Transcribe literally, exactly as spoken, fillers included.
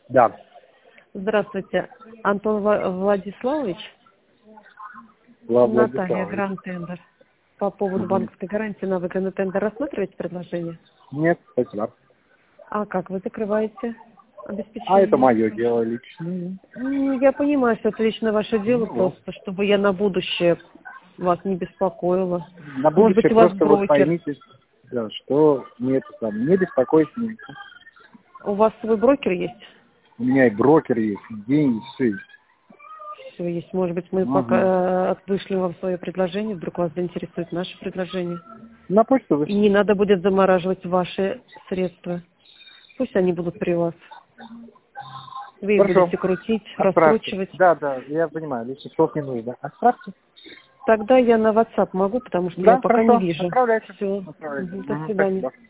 Да. Здравствуйте, Антон Ва- Владиславович, Влад Наталья, Владиславович. Гранд Тендер. По поводу Мгм. банковской гарантии на выгодный тендер рассматриваете предложение? Нет, спасибо. А как вы закрываете обеспечение? А это мое дело личное. Ну, я понимаю, что это лично ваше дело, Ну, вот. просто чтобы я на будущее вас не беспокоила. На Может быть, будущее у вас просто вот брокер. поймите, да, что мне это там не беспокоит меня. У вас свой брокер есть? У меня и брокер есть, и деньги, все есть. Все есть. Может быть, мы Ага. пока э, вышлем вам свое предложение, вдруг вас заинтересует наше предложение. На почту вы. И не надо будет замораживать ваши средства. Пусть они будут при вас. Вы их Хорошо. будете крутить, Отправьте. раскручивать. Да, да, я понимаю, лишних слов не нужно. Отправьте. Тогда я на WhatsApp могу, потому что я Да, пока не хорошо. вижу. Отправляйте. Все. Отправляйте. До Мгм, свидания. спасибо.